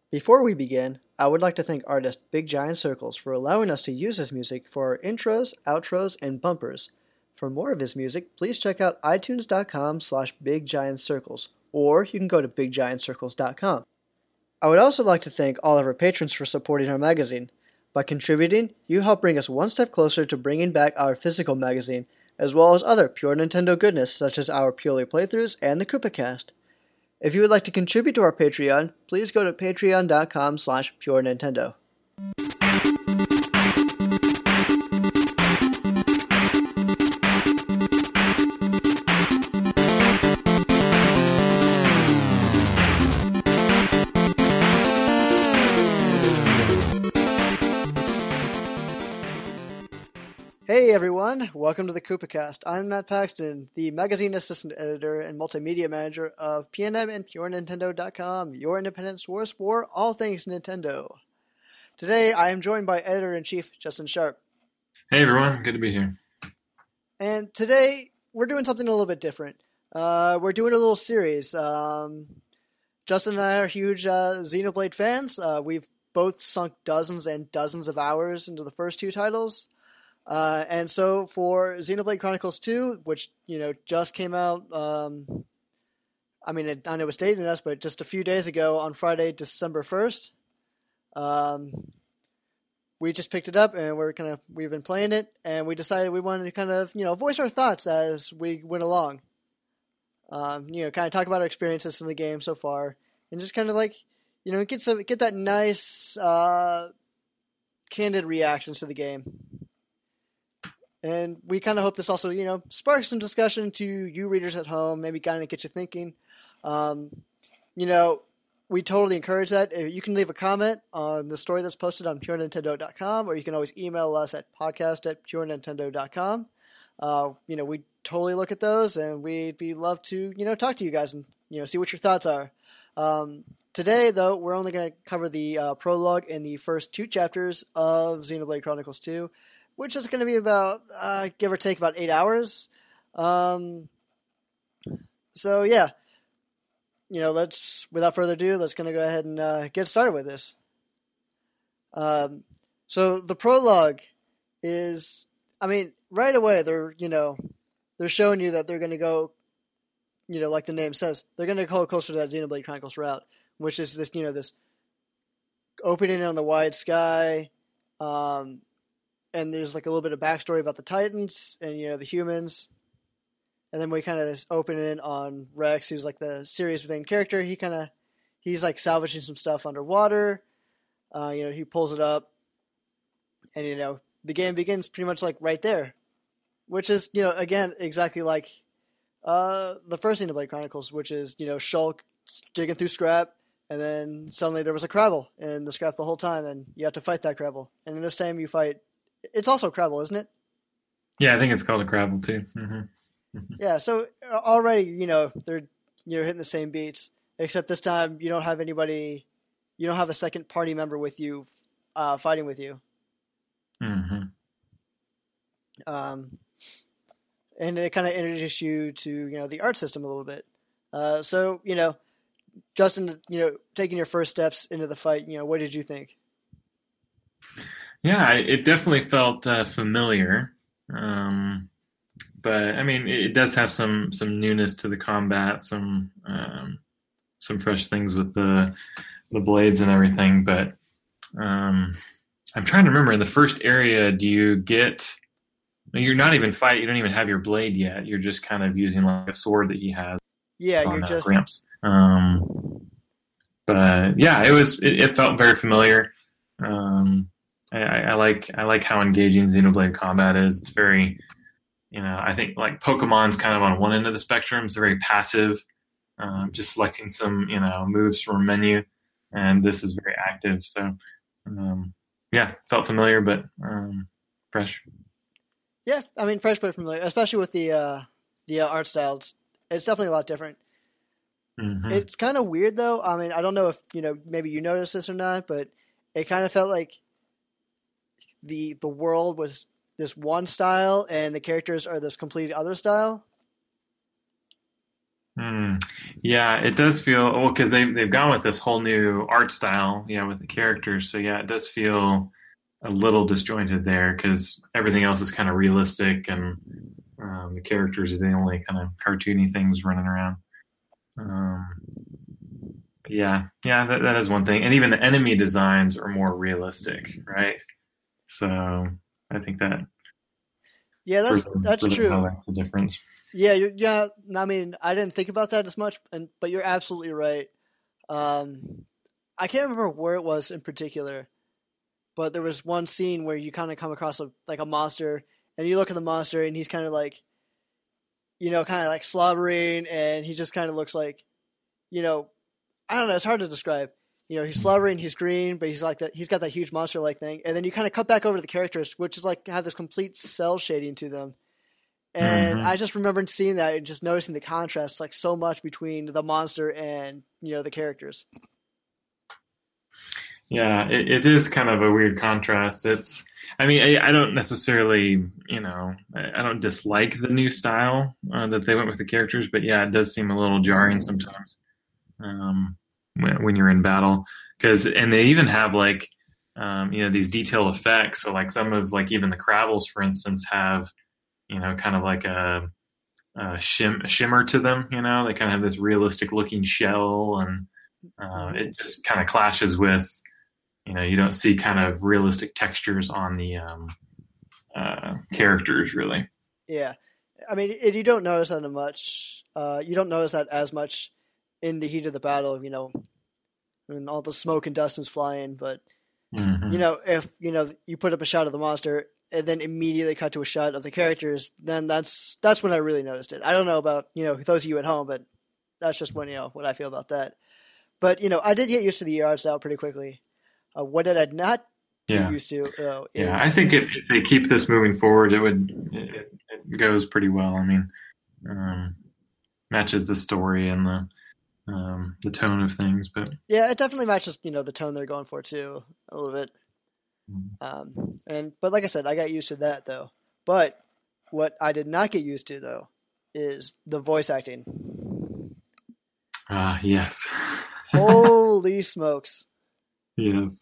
Before we begin, I would like to thank artist Big Giant Circles for allowing us to use his music for our intros, outros, and bumpers. For more of his music, please check out itunes.com/biggiantcircles, or you can go to biggiantcircles.com. I would also like to thank all of our patrons for supporting our magazine. By contributing, you help bring us one step closer to bringing back our physical magazine, as well as other pure Nintendo goodness such as our Purely Playthroughs and the KoopaCast. If you would like to contribute to our Patreon, please go to patreon.com/purenintendo. Hey everyone, welcome to the KoopaCast. I'm Matt Paxton, the magazine assistant editor and multimedia manager of PNM and PureNintendo.com, your independent source for all things Nintendo. Today I am joined by editor-in-chief Justin Sharp. Hey everyone, good to be here. And today we're doing something a little bit different. We're doing a little series. Justin and I are huge Xenoblade fans. We've both sunk dozens and dozens of hours into the first two titles. And so for Xenoblade Chronicles 2, which, just came out, I know it's dating us, but just a few days ago on Friday, December 1st, we just picked it up and we've been playing it, and we decided we wanted to kind of, voice our thoughts as we went along. Kind of talk about our experiences in the game so far, and just kind of get that nice, candid reactions to the game. And we kind of hope this also, sparks some discussion to you readers at home, maybe kind of get you thinking. We totally encourage that. You can leave a comment on the story that's posted on purenintendo.com, or you can always email us at podcast@purenintendo.com. We totally look at those, and we'd love to, talk to you guys and, see what your thoughts are. Today, though, we're only going to cover the prologue and the first two chapters of Xenoblade Chronicles 2. Which is going to be about, give or take, about 8 hours. So yeah, without further ado, let's going to go ahead and get started with this. So the prologue is, right away they're showing you that they're going to go, like the name says, they're going to go closer to that Xenoblade Chronicles route, which is this, this opening on the wide sky, and there's a little bit of backstory about the Titans and, the humans. And then we kind of just open in on Rex, who's the series main character. He's salvaging some stuff underwater. He pulls it up. And, the game begins pretty much right there. Which is, again, exactly like the first Xenoblade Chronicles, which is, Shulk digging through scrap. And then suddenly there was a Crabble in the scrap the whole time. And you have to fight that Crabble. And this time you fight... It's also Crabble, isn't it? Yeah, I think it's called a Crabble too. Mm-hmm. Mm-hmm. Yeah, so already, they're hitting the same beats, except this time you don't have anybody, you don't have a second party member with you, fighting with you. Mm-hmm. And it kind of introduces you to, the art system a little bit. So, Justin, taking your first steps into the fight, what did you think? Yeah, it definitely felt familiar, but it does have some newness to the combat, some fresh things with the blades and everything. But I'm trying to remember. In the first area, do you get? You're not even fighting. You don't even have your blade yet. You're just kind of using a sword that he has. Yeah, you're just Gramps. But yeah, it felt very familiar. I like how engaging Xenoblade combat is. It's very, I think Pokemon's kind of on one end of the spectrum. It's very passive, just selecting some, moves from a menu, and this is very active. So, yeah, felt familiar, but fresh. Yeah, fresh but familiar, especially with the art style. It's definitely a lot different. Mm-hmm. It's kind of weird though. I don't know if maybe you noticed this or not, but it kind of felt like the world was this one style and the characters are this completely other style. Yeah, it does feel well because they've gone with this whole new art style, with the characters. So yeah, it does feel a little disjointed there because everything else is kind of realistic and the characters are the only kind of cartoony things running around. Um, yeah, that is one thing, and even the enemy designs are more realistic, right? So I think that Yeah, that's further true. highlights the difference. Yeah, yeah. I mean, I didn't think about that as much, but you're absolutely right. I can't remember where it was in particular, but there was one scene where you kind of come across like a monster, and you look at the monster, and he's kind of like, kind of like slobbering, and he just kind of looks like, you know, I don't know. It's hard to describe. He's slobbering, he's green, but he's like that. He's got that huge monster-like thing, and then you kind of cut back over to the characters, which is like have this complete cell shading to them. And Hmm. I just remember seeing that and just noticing the contrast like so much between the monster and the characters. Yeah, it is kind of a weird contrast. I mean, I don't necessarily, I don't dislike the new style that they went with the characters, but yeah, it does seem a little jarring sometimes when you're in battle. And they even have like, these detailed effects. So like some of like even the Crabbles, for instance, have, kind of like a shimmer to them. They kind of have this realistic looking shell, and Mm-hmm. it just kind of clashes with you don't see kind of realistic textures on the characters really. Yeah, I mean, you don't notice that much. You don't notice that as much in the heat of the battle. When all the smoke and dust is flying. But Hmm. if you put up a shot of the monster and then immediately cut to a shot of the characters, then that's when I really noticed it. I don't know about those of you at home, but that's just when what I feel about that. But I did get used to the art style pretty quickly. What did I not get Yeah, used to though yeah. I is think if they keep this moving forward, it goes pretty well. I mean, um, matches the story and the tone of things. But yeah, it definitely matches the tone they're going for too a little bit. But like I said, I got used to that though. But what I did not get used to though is the voice acting. yes, Holy smokes! yes,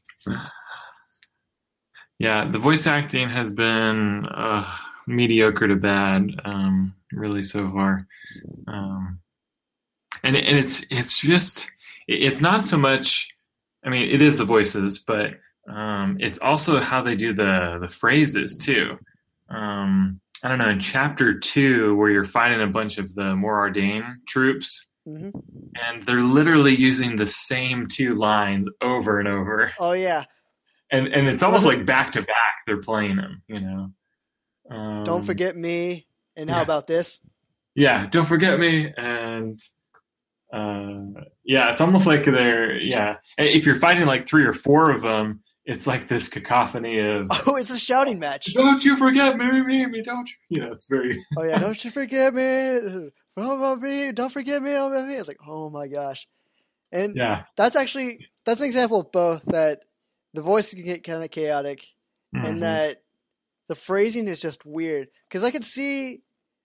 yeah. The voice acting has been mediocre to bad, really so far. Um, and it's just it's not so much. I mean, it is the voices, but it's also how they do the phrases too. I don't know, in chapter 2, where you're fighting a bunch of the Mor Ardain troops, Hmm. and they're literally using the same two lines over and over, Oh yeah, and it's almost like back to back. They're playing them. don't Um, forget me. And how yeah, about this? yeah. Don't forget me, and yeah, it's almost like they're yeah. If you're fighting like 3 or 4 of them, it's like this cacophony of Oh, it's a shouting match. "Don't you forget me, don't you?" It's very Oh yeah, don't you forget me. Don't forget me. It's like, oh my gosh. And yeah. that's an example of both that the voice can get kind of chaotic and Hmm. that the phrasing is just weird. Because I could see,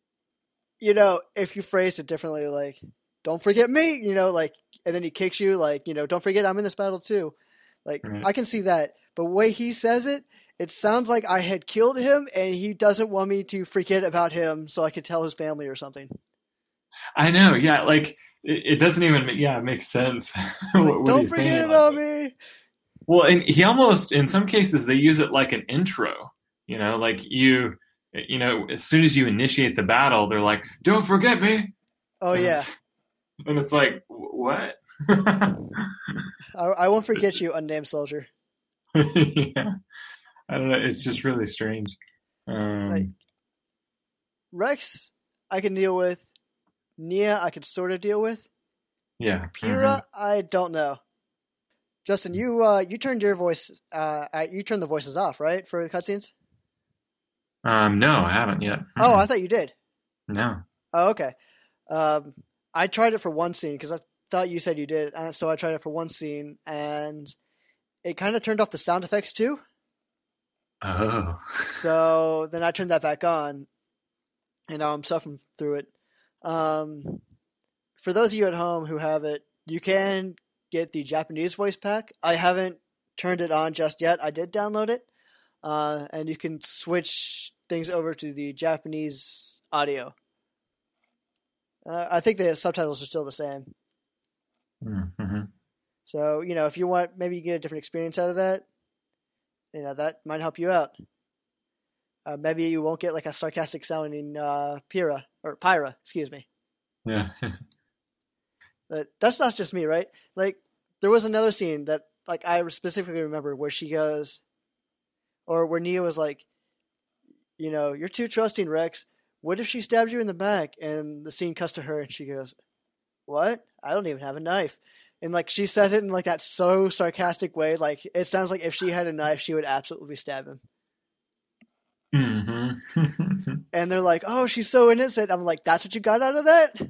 if you phrased it differently, like, don't forget me, like, and then he kicks you, like, don't forget I'm in this battle too. Like, Right. I can see that. But the way he says it, it sounds like I had killed him and he doesn't want me to forget about him so I could tell his family or something. I know. Yeah, like it doesn't even. Yeah, it makes sense. Like, what don't he's forget saying. Like, about me. well, and he almost in some cases they use it like an intro. Like as soon as you initiate the battle, they're like, "Don't forget me," Oh, and yeah. it's like, what? I won't forget you, unnamed soldier. Yeah, I don't know. It's just really strange. Like, Um, Rex, I can deal with. Nia, I could sort of deal with. yeah. Pyrrha, I don't know. Justin, you turned your voice you turned the voices off, right, for the cutscenes? No, I haven't yet. Oh, I thought you did. No. Oh, okay. Um, I tried it for one scene because I thought you said you did, so I tried it for one scene, and it kind of turned off the sound effects too. Oh. So then I turned that back on, and now I'm suffering through it. Um, for those of you at home who have it, you can get the Japanese voice pack. I haven't turned it on just yet. I did download it, and you can switch things over to the Japanese audio. I think the subtitles are still the same. Mm-hmm. So, if you want, maybe you get a different experience out of that. That might help you out. Maybe you won't get like a sarcastic sounding Pyra, excuse me. Yeah. But that's not just me, right? Like, there was another scene that, like, I specifically remember where she goes, or where Nia was like, you're too trusting, Rex. What if she stabbed you in the back? And the scene cuts to her, and she goes, what? I don't even have a knife. And, like, she says it in, like, that so sarcastic way. Like, it sounds like if she had a knife, she would absolutely stab him. Mm-hmm. And they're like, oh, she's so innocent. I'm like, that's what you got out of that?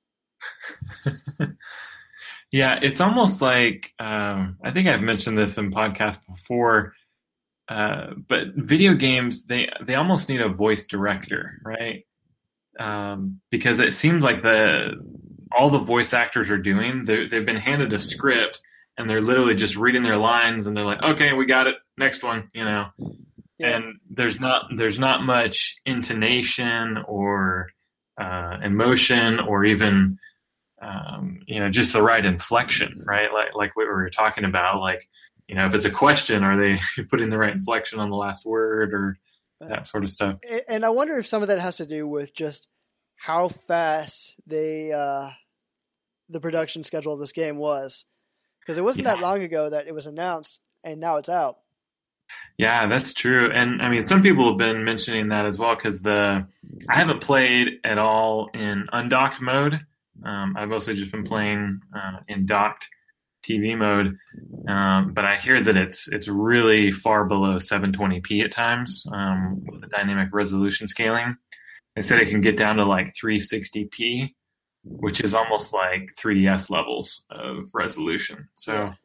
Yeah, it's almost like, I think I've mentioned this in podcasts before, but video games, they almost need a voice director, right? Because it seems like all the voice actors are doing, they've been handed a script and they're literally just reading their lines and they're like, okay, we got it, next one, Yeah. And there's not much intonation or emotion or even just the right inflection, right? Like what we were talking about, like, if it's a question, are they putting the right inflection on the last word or that sort of stuff? And I wonder if some of that has to do with just how fast the production schedule of this game was, because it wasn't that long ago that it was announced and now it's out. Yeah, that's true. And I mean, some people have been mentioning that as well, because I haven't played at all in undocked mode. I've mostly just been playing in docked TV mode, but I hear that it's really far below 720p at times with the dynamic resolution scaling. They said it can get down to like 360p, which is almost like 3DS levels of resolution. So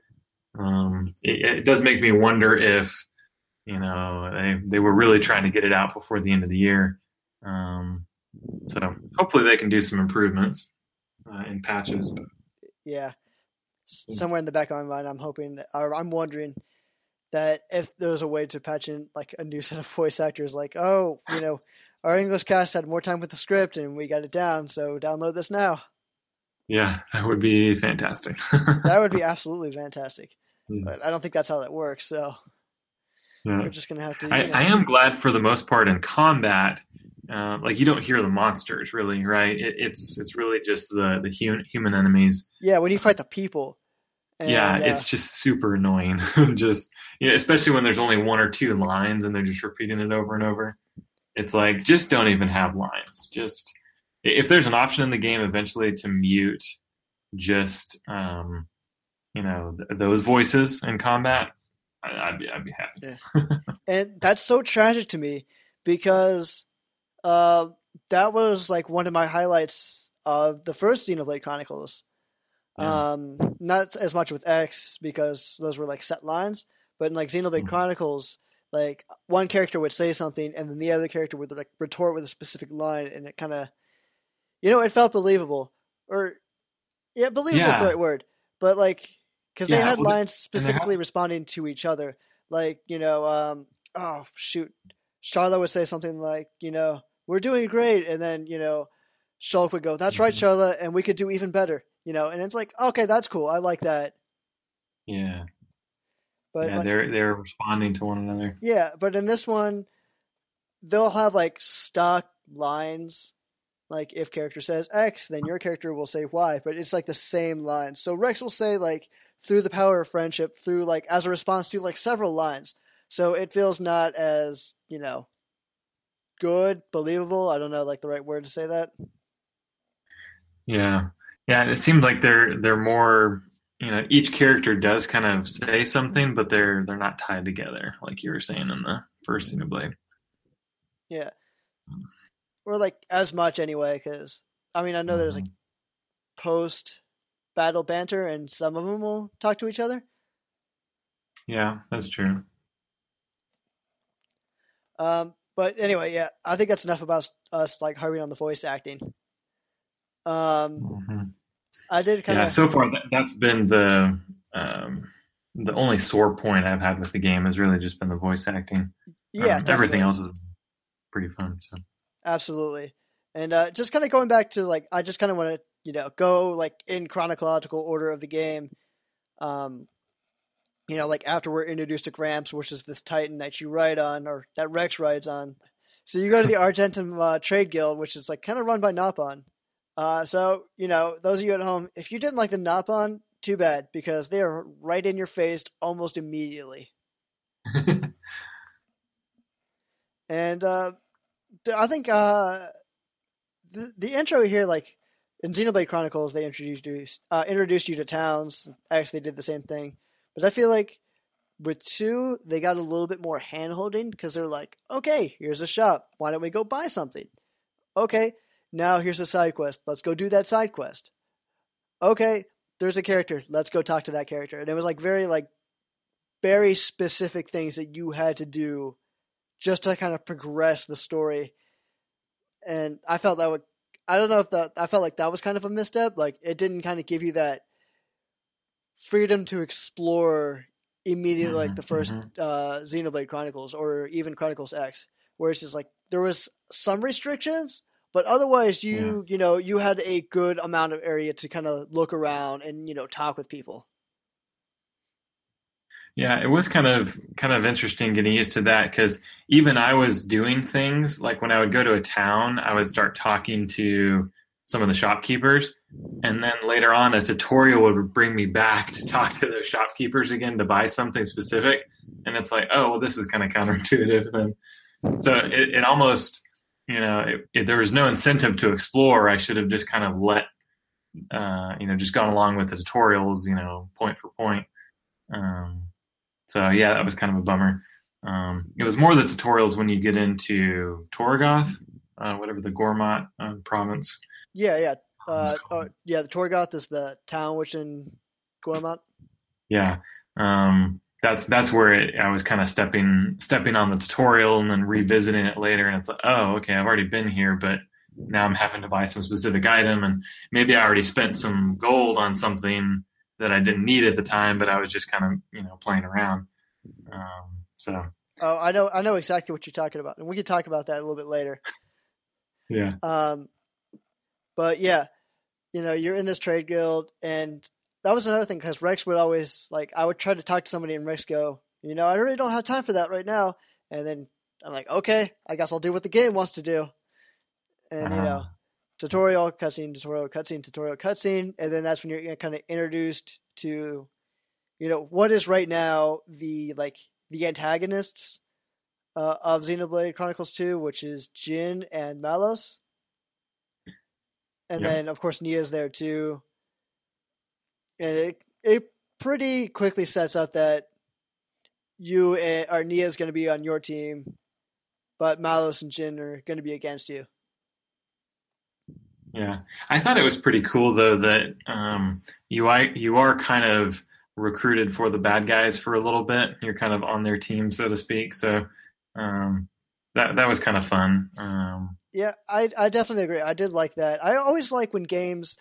it does make me wonder if they were really trying to get it out before the end of the year. So hopefully they can do some improvements in patches. Yeah. Somewhere in the back of my mind, I'm wondering that if there was a way to patch in like a new set of voice actors, like, oh, our English cast had more time with the script and we got it down, so download this now. Yeah, that would be fantastic. That would be absolutely fantastic. Yes. But I don't think that's how that works, so we're just going to have to... I am glad for the most part in combat, like you don't hear the monsters really, right? It's really just the human enemies. Yeah, when you fight the people. And, it's just super annoying. Just especially when there's only one or two lines and they're just repeating it over and over. It's like, just don't even have lines. Just if there's an option in the game eventually to mute just those voices in combat, I'd be happy. Yeah. And that's so tragic to me because that was like one of my highlights of the first Xenoblade Chronicles. Yeah. Not as much with X because those were like set lines, but in like Xenoblade Chronicles, like one character would say something and then the other character would like retort with a specific line, and it kind of, it felt believable. Believable is the right word, but like, because they had lines specifically responding to each other. Like, oh shoot, Charlotte would say something like, we're doing great, and then Shulk would go, that's right, Charlotte, and we could do even better. And it's like, okay, that's cool. I like that. Yeah. But like, they're responding to one another. Yeah, but in this one, they'll have like stock lines. Like if character says X, then your character will say Y, but it's like the same line. So Rex will say like through the power of friendship, through like as a response to like several lines. So it feels not as, good, believable. I don't know like the right word to say that. Yeah. Yeah, it seems like they're more, each character does kind of say something, but they're not tied together, like you were saying in the first Xenoblade. Yeah. Or like as much anyway, because I know there's like post battle banter, and some of them will talk to each other. Yeah, that's true. But anyway, yeah, I think that's enough about us like harping on the voice acting. I did kind Yeah, of. so far that's been the only sore point I've had with the game has really just been the voice acting. Yeah, Everything definitely. else is pretty fun. So Absolutely. And just kind of going back to like, I just kind of want to, go like in chronological order of the game. Um, like after we're introduced to Gramps, which is this Titan that you ride on, or that Rex rides on. So you go to the Argentum Trade Guild, which is like kind of run by Nopon. So, those of you at home, if you didn't like the Nopon, too bad, because they are right in your face almost immediately. And I think the intro here, like in Xenoblade Chronicles, they introduced you to towns. Actually, they did the same thing, but I feel like with 2, they got a little bit more hand holding because they're like, okay, here's a shop. Why don't we go buy something? Okay, now here's a side quest. Let's go do that side quest. Okay, there's a character. Let's go talk to that character. And it was like very specific things that you had to do just to kind of progress the story. And I felt that I don't know if I felt like that was kind of a misstep. Like it didn't kind of give you that freedom to explore immediately, like the first Xenoblade Chronicles or even Chronicles X, where it's just like there was some restrictions, but otherwise you had a good amount of area to kind of look around and talk with people. Yeah, it was kind of interesting getting used to that because even I was doing things like when I would go to a town, I would start talking to some of the shopkeepers, and then later on a tutorial would bring me back to talk to those shopkeepers again to buy something specific, and it's like, oh, well, this is kind of counterintuitive then. So it almost, if there was no incentive to explore, I should have just kind of just gone along with the tutorials, point for point. So yeah, that was kind of a bummer. It was more the tutorials when you get into Torgoth, whatever the Gormat province. Yeah. The Torgoth is the town which in Gormat. Yeah, that's where I was kind of stepping on the tutorial and then revisiting it later, and it's like, oh, okay, I've already been here, but now I'm having to buy some specific item, and maybe I already spent some gold on something that I didn't need at the time, but I was just kind of playing around. So. Oh, I know exactly what you're talking about, and we can talk about that a little bit later. Yeah. But yeah, you're in this trade guild, and that was another thing because Rex would always I would try to talk to somebody, and Rex go, I really don't have time for that right now, and then I'm like, okay, I guess I'll do what the game wants to do, and tutorial cutscene, tutorial cutscene, tutorial cutscene, and then that's when you're kind of introduced to, what is right now the antagonists of Xenoblade Chronicles 2, which is Jin and Malos. And then, of course, Nia's there too. And it pretty quickly sets up that Nia's going to be on your team, but Malos and Jin are going to be against you. Yeah. I thought it was pretty cool, though, that you are kind of recruited for the bad guys for a little bit. You're kind of on their team, so to speak. So that was kind of fun. Yeah, I definitely agree. I did like that. I always like when games,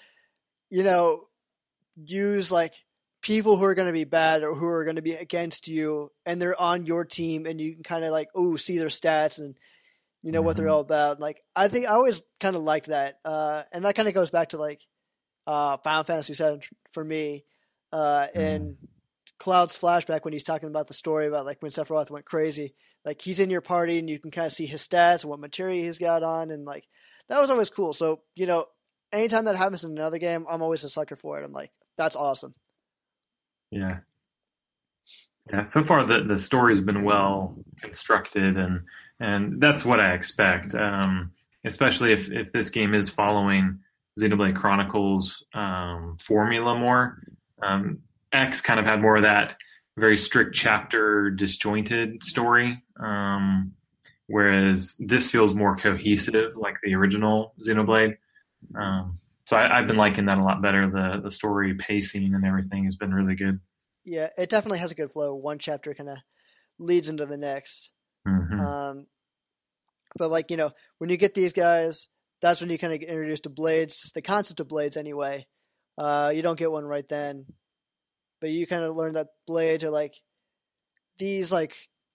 use people who are going to be bad or who are going to be against you, and they're on your team, and you can kind of see their stats and what they're all about. I think I always kind of liked that, and that kind of goes back to Final Fantasy VII for me, and Cloud's flashback when he's talking about the story about when Sephiroth went crazy. He's in your party and you can kind of see his stats and what materia he's got on, and that was always cool. So anytime that happens in another game, I'm always a sucker for it. I'm like, that's awesome. Yeah. So far the story's been well constructed, and that's what I expect. Especially if this game is following Xenoblade Chronicles formula more. X kind of had more of that very strict chapter disjointed story, whereas this feels more cohesive like the original Xenoblade. So I've been liking that a lot better. The story pacing and everything has been really good. Yeah, it definitely has a good flow. One chapter kind of leads into the next. Mm-hmm. But when you get these guys, that's when you kind of get introduced to blades, the concept of blades anyway. You don't get one right then, but you kind of learn that blades are like these like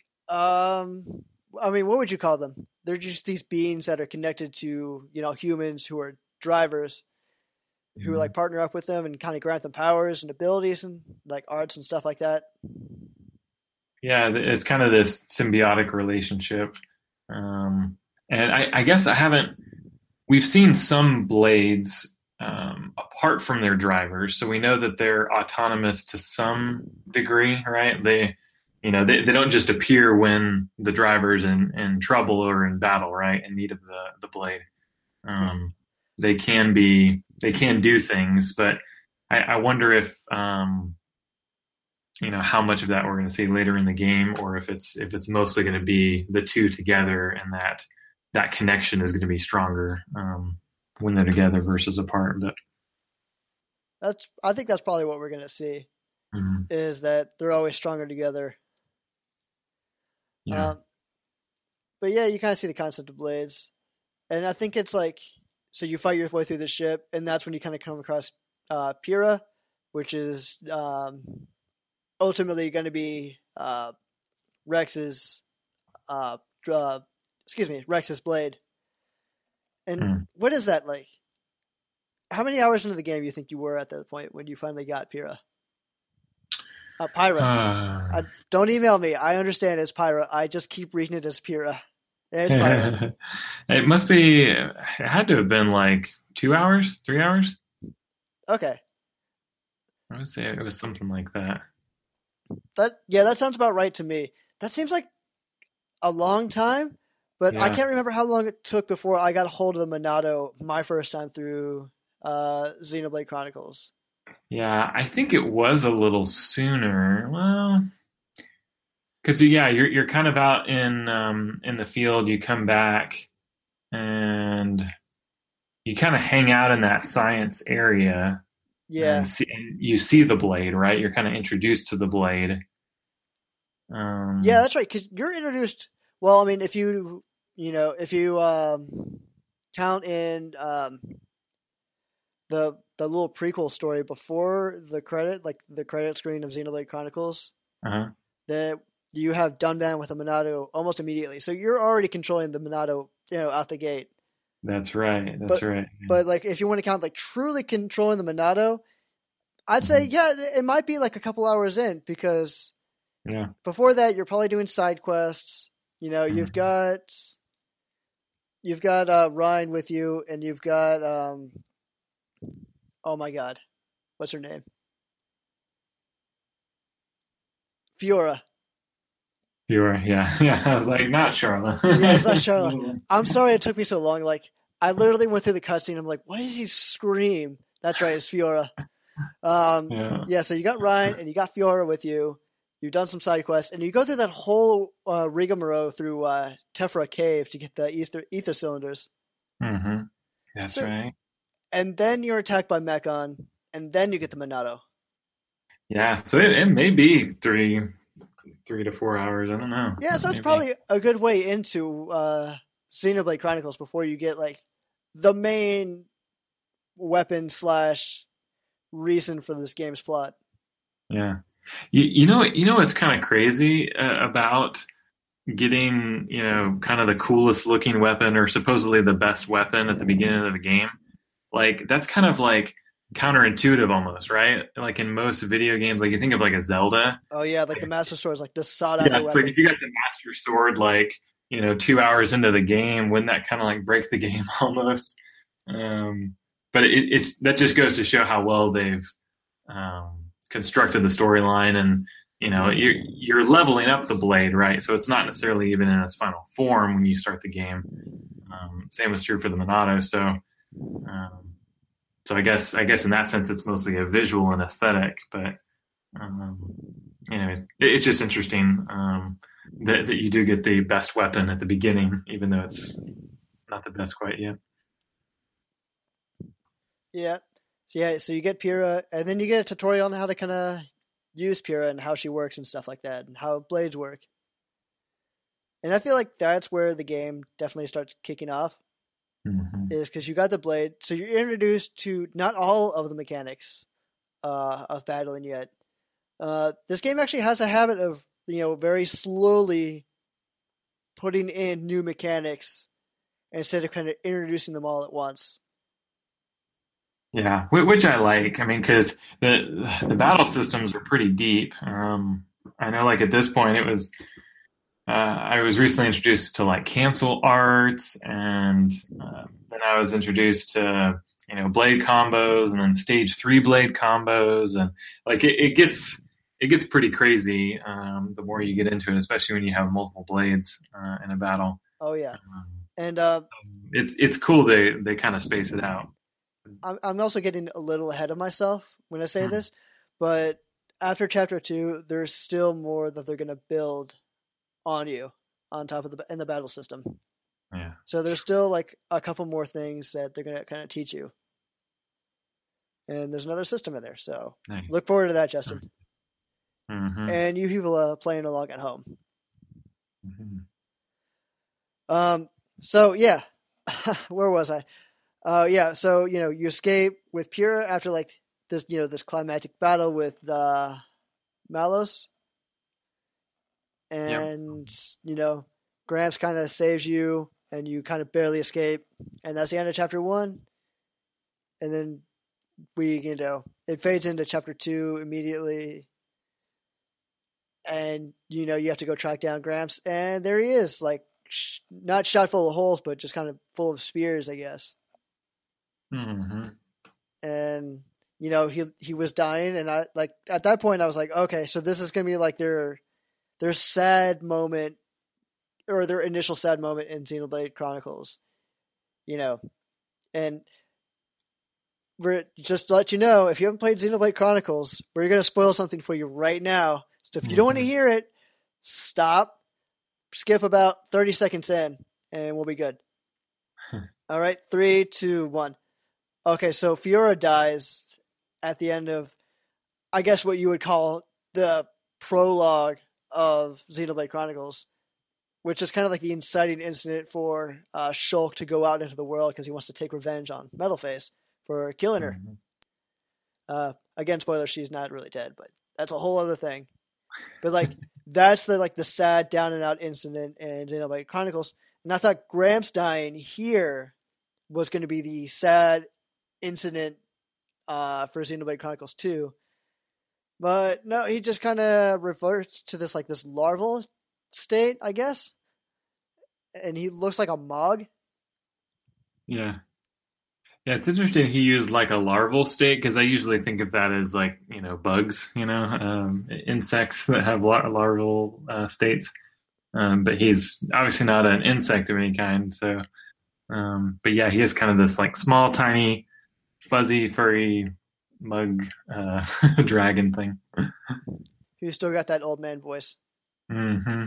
I mean, what would you call them? They're just these beings that are connected to humans who are drivers who like partner up with them and kind of grant them powers and abilities and like arts and stuff like that. Yeah, it's kind of this symbiotic relationship. And I guess I haven't. We've seen some blades apart from their drivers, so we know that they're autonomous to some degree, right? They don't just appear when the driver's in trouble or in battle, right? In need of the blade. They can do things, but I wonder if how much of that we're going to see later in the game, or if it's mostly going to be the two together, and that connection is going to be stronger when they're together versus apart. But I think that's probably what we're going to see, is that they're always stronger together. Yeah. But yeah, you kind of see the concept of blades, and I think it's like, so you fight your way through the ship, and that's when you kind of come across Pyrrha, which is ultimately going to be Rex's blade. And what is that like? How many hours into the game do you think you were at that point when you finally got Pyrrha? Pyra. Don't email me. I understand it's Pyra. I just keep reading it as Pyrrha. It's Pyra. It must be. It had to have been like 2 hours, 3 hours. Okay. I would say it was something like that. That sounds about right to me. That seems like a long time, but I can't remember how long it took before I got a hold of the Monado my first time through Xenoblade Chronicles. Yeah, I think it was a little sooner. Well, because you're kind of out in the field. You come back and you kind of hang out in that science area. Yeah, and you see the blade, right? You're kind of introduced to the blade. Yeah, that's right. Because you're introduced. Well, I mean, if you count in the little prequel story before the credit screen of Xenoblade Chronicles, that you have Dunban with a Monado almost immediately. So you're already controlling the Monado, out the gate. That's right. That's right. But like, if you want to count like truly controlling the Monado, I'd say it might be like a couple hours in, because before that you're probably doing side quests. You've got Ryan with you, and you've got oh my god, what's her name? Fiora. Yeah. I was like, not Charlotte. Yeah, it's not Charlotte. I'm sorry it took me so long. Like, I literally went through the cutscene. I'm like, why does he scream? That's right, it's Fiora. So you got Ryan and you got Fiora with you. You've done some side quests, and you go through that whole rigmarole through Tephra Cave to get the ether cylinders. Mm-hmm. That's right. And then you're attacked by Mechon, and then you get the Monado. Yeah, so it may be 3 to 4 hours. I don't know. Yeah, so it's probably a good way into Xenoblade Chronicles before you get like the main weapon / reason for this game's plot. Yeah, you know what's kind of crazy about getting kind of the coolest looking weapon, or supposedly the best weapon at the beginning of the game. Like, that's kind of like counterintuitive almost, right? Like in most video games, like you think of like a Zelda. Oh yeah, like the Master Sword is like this sought after weapon. It's like if you got the Master Sword like 2 hours into the game, wouldn't that kind of like break the game almost? But it's that just goes to show how well they've constructed the storyline, and you're leveling up the blade, right? So it's not necessarily even in its final form when you start the game. Same is true for the Monado. So I guess in that sense it's mostly a visual and aesthetic, but it's just interesting that you do get the best weapon at the beginning, even though it's not the best quite yet. Yeah. So you get Pyrrha, and then you get a tutorial on how to kind of use Pyrrha and how she works and stuff like that, and how blades work. And I feel like that's where the game definitely starts kicking off. Mm-hmm. is because you got the blade, so you're introduced to not all of the mechanics of battling yet. This game actually has a habit of very slowly putting in new mechanics instead of kind of introducing them all at once. Yeah, which I like. I mean, because the battle systems are pretty deep. I know, like at this point, it was I was recently introduced to like cancel arts, and then I was introduced to blade combos, and then stage 3 blade combos, and like it gets pretty crazy the more you get into it, especially when you have multiple blades in a battle. Oh yeah, and it's cool they kind of space it out. I'm also getting a little ahead of myself when I say this, but after chapter 2, there's still more that they're going to build on you on top of in the battle system. Yeah. So there's still like a couple more things that they're going to kind of teach you. And there's another system in there. So nice. Look forward to that, Justin. Mm-hmm. And you people playing along at home. Mm-hmm. So yeah, where was I? Yeah. So, you escape with Pyrrha after like this, this climactic battle with Malos. And, Gramps kind of saves you and you kind of barely escape. And that's the end of chapter 1. And then it fades into chapter 2 immediately. And, you have to go track down Gramps. And there he is, like, not shot full of holes, but just kind of full of spears, I guess. Mm-hmm. And, he was dying. And I like at that point I was like, okay, so this is going to be like their sad moment, or their initial sad moment in Xenoblade Chronicles, and we're just to let you know, if you haven't played Xenoblade Chronicles, we're going to spoil something for you right now. So if you don't want to hear it, skip about 30 seconds in, and we'll be good. All right, 3, 2, 1. Okay, so Fiora dies at the end of, I guess, what you would call the prologue of Xenoblade Chronicles, which is kind of like the inciting incident for Shulk to go out into the world because he wants to take revenge on Metalface for killing her. Again, spoiler, she's not really dead, but that's a whole other thing. But like that's the sad down and out incident in Xenoblade Chronicles. And I thought Gramps dying here was going to be the sad incident for Xenoblade Chronicles 2. But no, he just kind of reverts to this larval state, I guess. And he looks like a Mog. Yeah. Yeah, it's interesting he used like a larval state, because I usually think of that as like, bugs, insects that have larval states. But he's obviously not an insect of any kind. So, but yeah, he is kind of this like small, tiny, fuzzy, furry mug dragon thing. Who's still got that old man voice. Mm-hmm.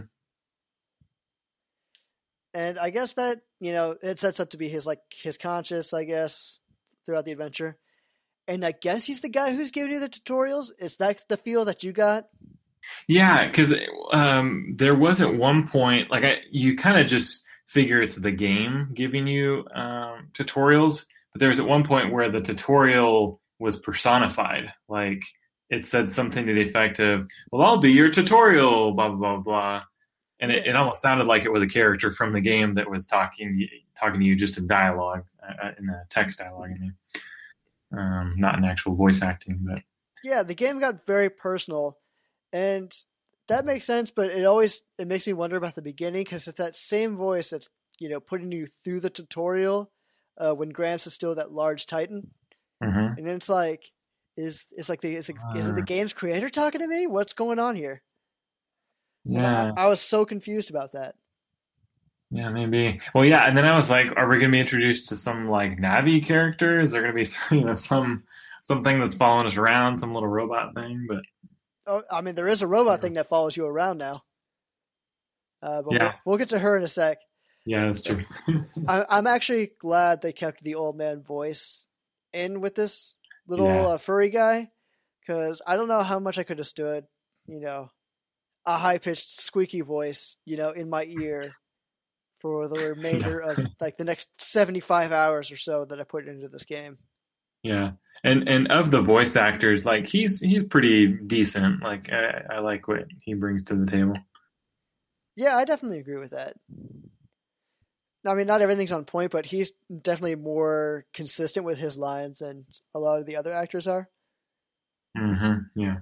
And I guess that, it sets up to be his conscience, I guess, throughout the adventure. And I guess he's the guy who's giving you the tutorials. Is that the feel that you got? Yeah, because there was at one point, you kind of just figure it's the game giving you tutorials. But there was at one point where the tutorial was personified. Like, it said something to the effect of, well, I'll be your tutorial, blah, blah, blah, blah. And yeah. It almost sounded like it was a character from the game that was talking to you just in dialogue, in the text dialogue, not in actual voice acting. But yeah, the game got very personal, and that makes sense. But it makes me wonder about the beginning, because it's that same voice that's putting you through the tutorial when Gramps is still that large Titan, and then it's like, is it the game's creator talking to me? What's going on here? Yeah, I was so confused about that. Yeah, maybe. Well, yeah, and then I was like, are we going to be introduced to some like Navi character? Is there going to be something that's following us around, some little robot thing? But I mean, there is a robot thing that follows you around now. But yeah, we'll get to her in a sec. Yeah, that's true. I'm actually glad they kept the old man voice in with this little furry guy, because I don't know how much I could have stood, a high-pitched squeaky voice, in my ear for the remainder of like the next 75 hours or so that I put into this game. Yeah. And of the voice actors, like he's pretty decent. Like I like what he brings to the table. Yeah, I definitely agree with that. I mean, not everything's on point, but he's definitely more consistent with his lines than a lot of the other actors are. Yeah.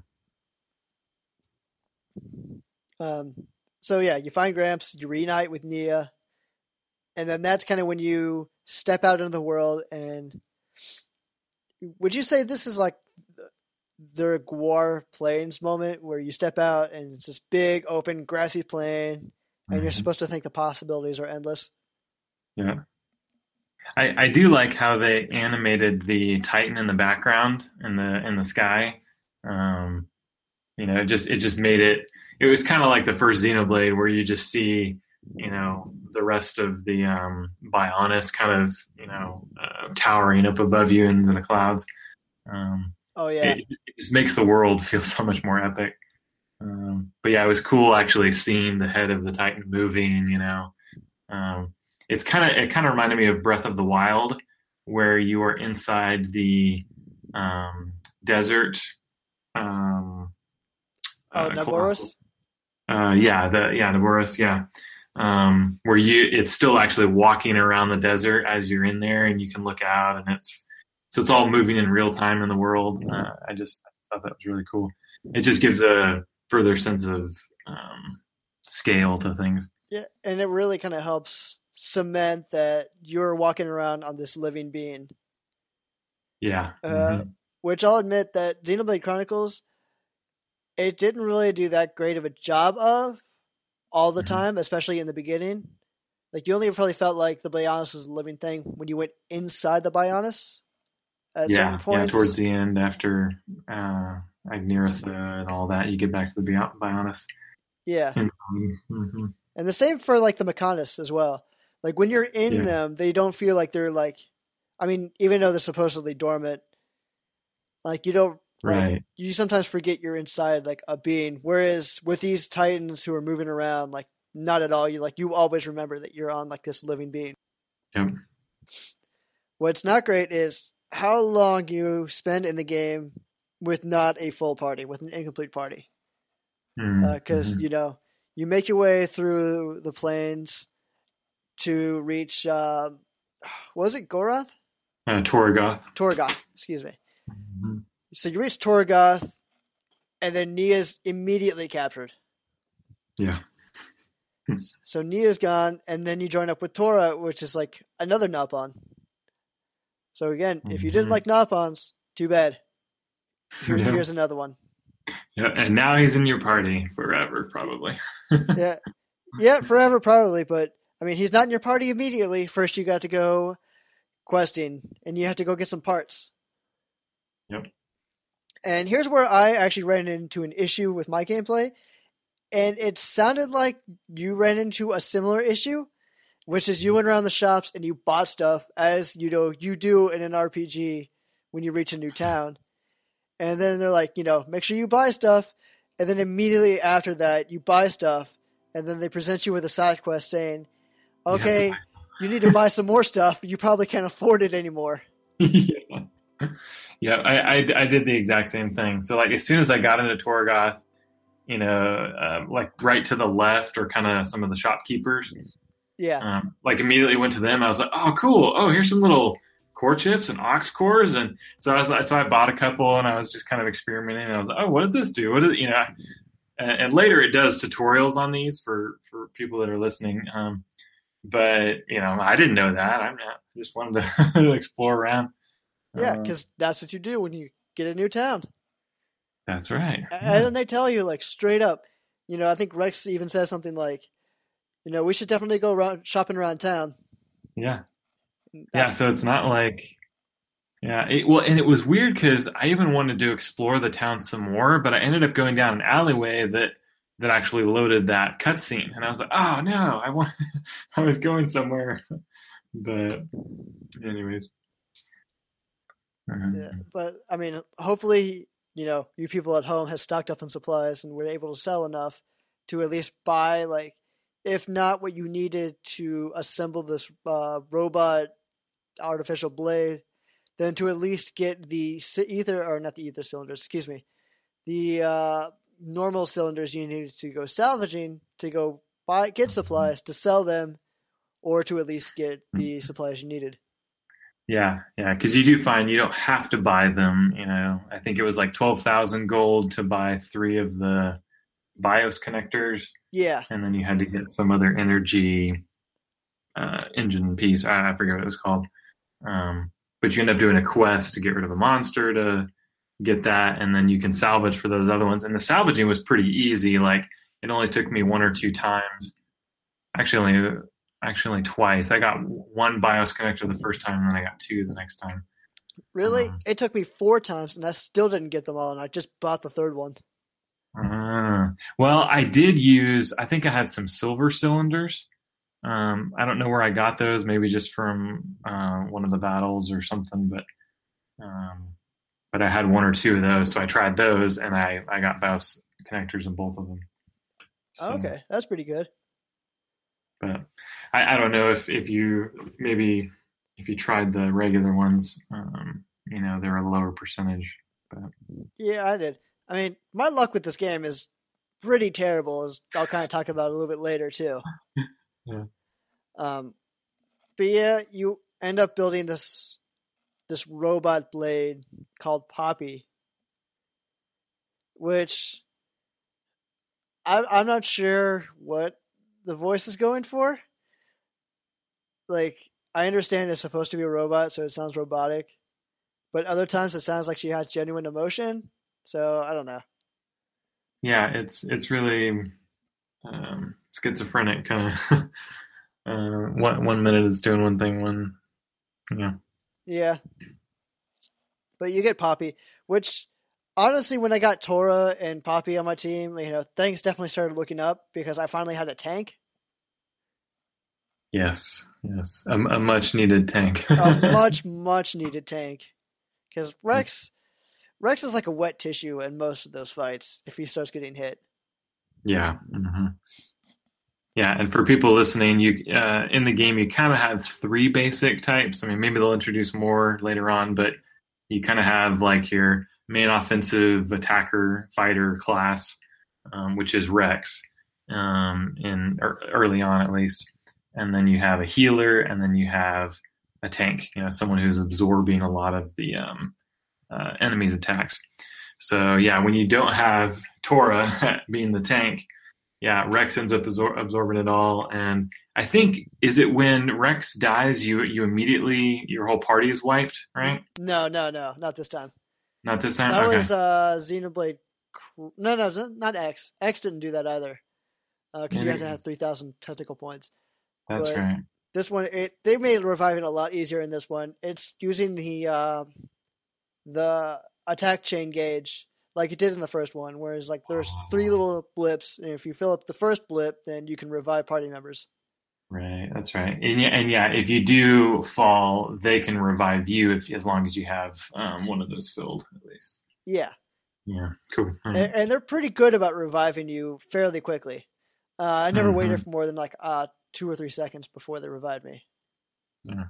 So yeah, you find Gramps, you reunite with Nia, and then that's kind of when you step out into the world. And would you say this is like the Guar Plains moment where you step out and it's this big open grassy plain, and you're supposed to think the possibilities are endless? Yeah. I do like how they animated the Titan in the background in the sky. It just made it. It was kind of like the first Xenoblade, where you just see, the rest of the Bionis kind of, towering up above you into the clouds. Oh yeah, it just makes the world feel so much more epic. But yeah, it was cool actually seeing the head of the Titan moving. It kind of reminded me of Breath of the Wild, where you are inside the desert. Naboros? Naboros, yeah. Where it's still actually walking around the desert as you're in there, and you can look out, and it's all moving in real time in the world. I just thought that was really cool. It just gives a further sense of scale to things. Yeah, and it really kind of helps cement that you're walking around on this living being. Yeah. Which I'll admit that Xenoblade Chronicles, it didn't really do that great of a job of all the time, especially in the beginning. Like, you only really felt like the Bionis was a living thing when you went inside the Bionis at certain points. Yeah, towards the end after Agniratha and all that, you get back to the Bionis. Yeah. And the same for, like, the Mechonis as well. Like, when you're in them, they don't feel like they're, like... I mean, even though they're supposedly dormant, like, you don't... Like, right. You sometimes forget you're inside, like, a being. Whereas with these Titans who are moving around, like, not at all. You always remember that you're on, like, this living being. Yep. What's not great is how long you spend in the game with not a full party, with an incomplete party. Because, you make your way through the plains to reach, was it Gorath? Torgoth. Torgoth, excuse me. So you reach Torgoth, and then Nia's immediately captured. Yeah. So Nia's gone, and then you join up with Tora, which is like another Nopon. So again, if you didn't like Nopons, too bad. Here's another one. Yeah, and now he's in your party forever, probably. Yeah, forever probably, but I mean, he's not in your party immediately. First, you got to go questing, and you have to go get some parts. Yep. And here's where I actually ran into an issue with my gameplay, and it sounded like you ran into a similar issue, which is you went around the shops and you bought stuff, as you do in an RPG when you reach a new town. And then they're like, make sure you buy stuff, and then immediately after that, you buy stuff, and then they present you with a side quest saying, okay, you need to buy some more stuff, you probably can't afford it anymore. Yeah, I did the exact same thing. So, like, as soon as I got into Torgoth, like right to the left or kind of some of the shopkeepers, like immediately went to them. I was like, oh, cool. Oh, here's some little core chips and ox cores, and so I bought a couple, and I was just kind of experimenting. And I was like, oh, what does this do? What is And later it does tutorials on these for people that are listening. But I didn't know that. I just wanted to explore around. Yeah, because that's what you do when you get a new town. That's right. And then they tell you, like, straight up, I think Rex even says something like, we should definitely go shopping around town. Yeah. So it's not like, and it was weird because I even wanted to explore the town some more, but I ended up going down an alleyway that actually loaded that cutscene. And I was like, oh, no, I was going somewhere. But anyways. Yeah, but I mean, hopefully, you people at home have stocked up on supplies and were able to sell enough to at least buy, like, if not what you needed to assemble this robot artificial blade, then to at least get the the normal cylinders you needed to go salvaging, to go get supplies, to sell them, or to at least get the supplies you needed. Yeah, because you do find you don't have to buy them. I think it was like 12,000 gold to buy 3 of the BIOS connectors. Yeah. And then you had to get some other energy engine piece. I forget what it was called. But you end up doing a quest to get rid of a monster to get that, and then you can salvage for those other ones. And the salvaging was pretty easy. Like, it only took me 1 or 2 times. Actually only twice. I got 1 BIOS connector the first time, and then I got 2 the next time. Really? It took me 4 times, and I still didn't get them all, and I just bought the 3rd one. Well, I did use, I think I had some silver cylinders. I don't know where I got those, maybe just from one of the battles or something, but I had 1 or 2 of those, so I tried those, and I got BIOS connectors in both of them. So, okay, that's pretty good. But I don't know if you tried the regular ones, they're a lower percentage. But. Yeah, I did. I mean, my luck with this game is pretty terrible, as I'll kind of talk about a little bit later too. Yeah. But yeah, you end up building this robot blade called Poppy, which I'm not sure what the voice is going for. Like, I understand it's supposed to be a robot, so it sounds robotic, but other times it sounds like she has genuine emotion. So I don't know. Yeah, it's really schizophrenic kind of. One minute it's doing one thing, Yeah. But you get Poppy, which honestly, when I got Tora and Poppy on my team, things definitely started looking up because I finally had a tank. Yes, a much needed tank. A much needed tank, because Rex is like a wet tissue in most of those fights if he starts getting hit. Yeah. Mm-hmm. Yeah, and for people listening, you in the game you kind of have 3 basic types. I mean, maybe they'll introduce more later on, but you kind of have like your main offensive attacker fighter class, which is Rex, early on at least, and then you have a healer, and then you have a tank. Someone who's absorbing a lot of the enemy's attacks. So yeah, when you don't have Tora being the tank. Yeah, Rex ends up absorbing it all, and I think, is it when Rex dies, you immediately, your whole party is wiped, right? No, not this time. Not this time? That okay. was Xenoblade. No, not X. X didn't do that either, because you have to have 3,000 technical points. That's right. This one, they made reviving a lot easier in this one. It's using the attack chain gauge, like it did in the first one, whereas like there's 3 little blips, and if you fill up the first blip, then you can revive party members. Right, that's right. And yeah, if you do fall, they can revive you as long as you have one of those filled, at least. Yeah. Yeah, cool. And they're pretty good about reviving you fairly quickly. I never waited for more than like 2 or 3 seconds before they revived me. Yeah.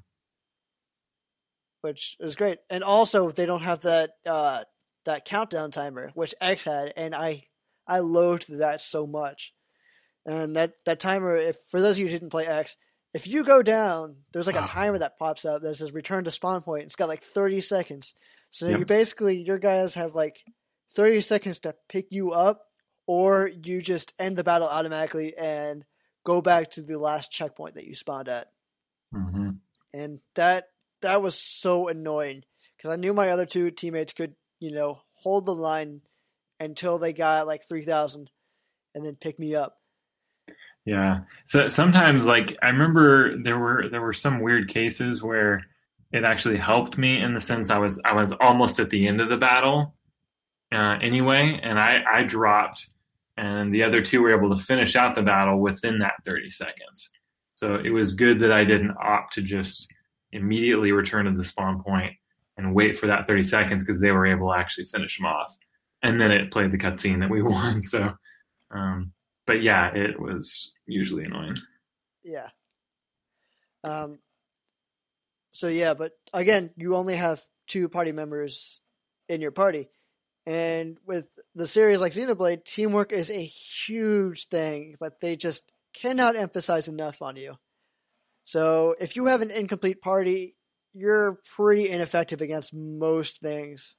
Which is great. And also, they don't have that countdown timer, which X had, and I loathed that so much. And that timer, for those of you who didn't play X, if you go down, there's like a timer that pops up that says return to spawn point. It's got like 30 seconds. So you basically, your guys have like 30 seconds to pick you up, or you just end the battle automatically and go back to the last checkpoint that you spawned at. Mm-hmm. And that was so annoying, because I knew my other 2 teammates could, hold the line until they got like 3,000 and then pick me up. Yeah. So sometimes, like, I remember there were some weird cases where it actually helped me, in the sense I was almost at the end of the battle anyway, and I dropped, and the other 2 were able to finish out the battle within that 30 seconds. So it was good that I didn't opt to just immediately return to the spawn point and wait for that 30 seconds, because they were able to actually finish them off. And then it played the cutscene that we won. So, but yeah, it was usually annoying. Yeah. Um, so yeah, but again, you only have 2 party members in your party. And with the series like Xenoblade, teamwork is a huge thing that they just cannot emphasize enough on you. So if you have an incomplete party, you're pretty ineffective against most things.